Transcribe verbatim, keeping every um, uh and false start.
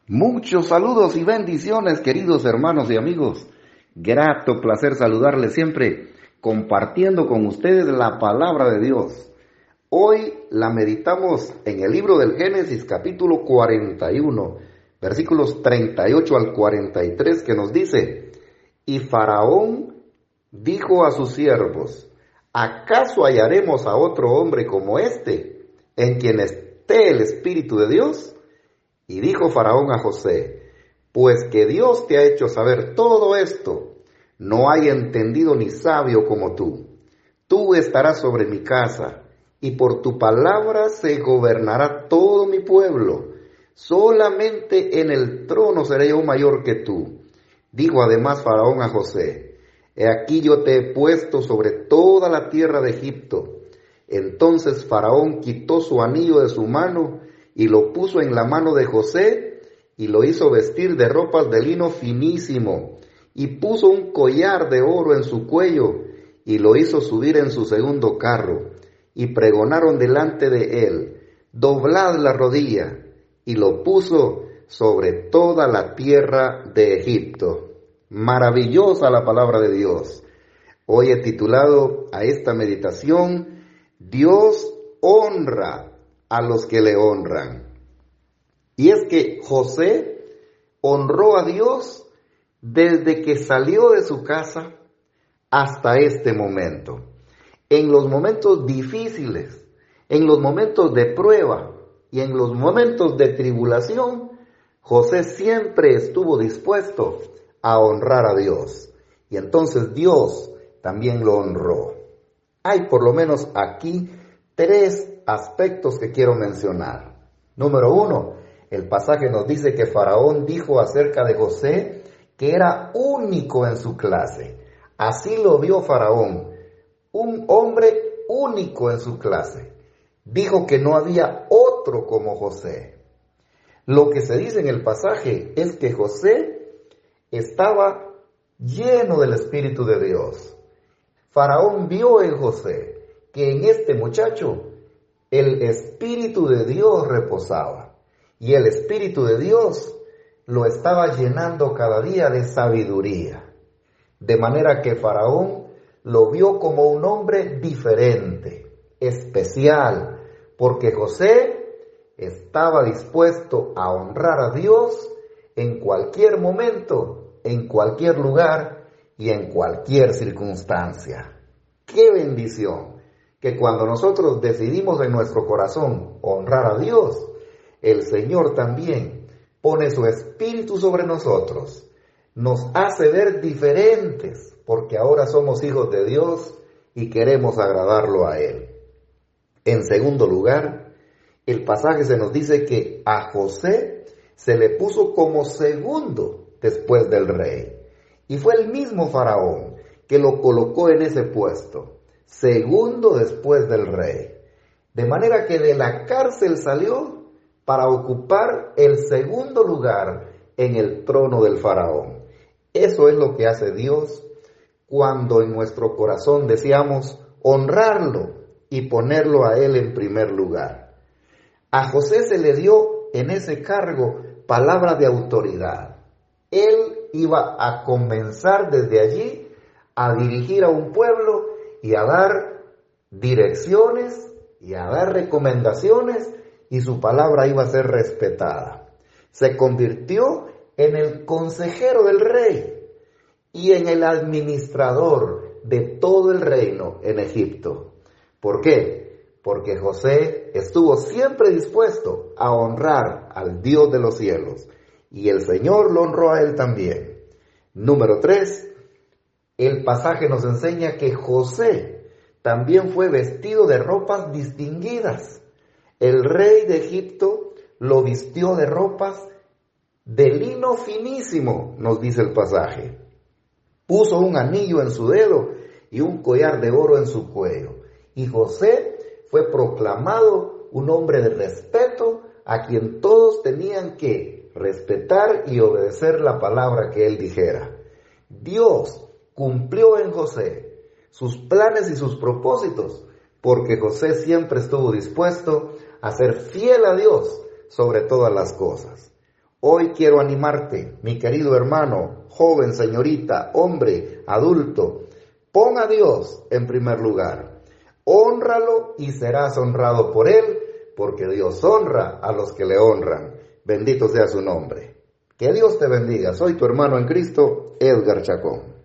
Muchos saludos y bendiciones, queridos hermanos y amigos. Grato placer saludarles siempre, compartiendo con ustedes la palabra de Dios. Hoy la meditamos en el libro del Génesis, capítulo cuarenta y uno, versículos treinta y ocho al cuarenta y tres, que nos dice: Y Faraón dijo a sus siervos: ¿acaso hallaremos a otro hombre como este, en quien esté el Espíritu de Dios? Y dijo Faraón a José: pues que Dios te ha hecho saber todo esto, no hay entendido ni sabio como tú. Tú estarás sobre mi casa, y por tu palabra se gobernará todo mi pueblo. Solamente en el trono seré yo mayor que tú. Dijo además Faraón a José: he aquí yo te he puesto sobre toda la tierra de Egipto. Entonces Faraón quitó su anillo de su mano y lo puso en la mano de José, y lo hizo vestir de ropas de lino finísimo, y puso un collar de oro en su cuello, y lo hizo subir en su segundo carro, y pregonaron delante de él: doblad la rodilla, y lo puso sobre toda la tierra de Egipto. Maravillosa la palabra de Dios. Hoy he titulado a esta meditación: Dios honra a los que le honran. Y es que José honró a Dios desde que salió de su casa hasta este momento. En los momentos difíciles, en los momentos de prueba y en los momentos de tribulación, José siempre estuvo dispuesto a honrar a Dios. Y entonces Dios también lo honró. Hay por lo menos aquí tres aspectos que quiero mencionar. Número uno, el pasaje nos dice que Faraón dijo acerca de José que era único en su clase. Así lo vio Faraón, un hombre único en su clase. Dijo que no había otro como José. Lo que se dice en el pasaje es que José estaba lleno del Espíritu de Dios. Faraón vio en José que en este muchacho el Espíritu de Dios reposaba, y el Espíritu de Dios lo estaba llenando cada día de sabiduría. De manera que Faraón lo vio como un hombre diferente, especial, porque José estaba dispuesto a honrar a Dios en cualquier momento, en cualquier lugar y en cualquier circunstancia. ¡Qué bendición! Que cuando nosotros decidimos en nuestro corazón honrar a Dios, el Señor también pone su Espíritu sobre nosotros, nos hace ver diferentes, porque ahora somos hijos de Dios y queremos agradarlo a Él. En segundo lugar, el pasaje se nos dice que a José se le puso como segundo después del rey, y fue el mismo Faraón que lo colocó en ese puesto, segundo después del rey. De manera que de la cárcel salió para ocupar el segundo lugar en el trono del faraón. Eso es lo que hace Dios cuando en nuestro corazón deseamos honrarlo y ponerlo a Él en primer lugar. A José se le dio en ese cargo palabra de autoridad. Él iba a comenzar desde allí a dirigir a un pueblo y a dar direcciones y a dar recomendaciones, y su palabra iba a ser respetada. Se convirtió en el consejero del rey y en el administrador de todo el reino en Egipto. ¿Por qué? Porque José estuvo siempre dispuesto a honrar al Dios de los cielos, y el Señor lo honró a él también. Número tres, el pasaje nos enseña que José también fue vestido de ropas distinguidas. El rey de Egipto lo vistió de ropas de lino finísimo, nos dice el pasaje. Puso un anillo en su dedo y un collar de oro en su cuello. Y José fue proclamado un hombre de respeto, a quien todos tenían que respetar y obedecer la palabra que él dijera. Dios cumplió en José sus planes y sus propósitos, porque José siempre estuvo dispuesto a ser fiel a Dios sobre todas las cosas. Hoy quiero animarte, mi querido hermano, joven, señorita, hombre, adulto. Pon a Dios en primer lugar. Hónralo y serás honrado por Él, porque Dios honra a los que le honran. Bendito sea su nombre. Que Dios te bendiga. Soy tu hermano en Cristo, Edgar Chacón.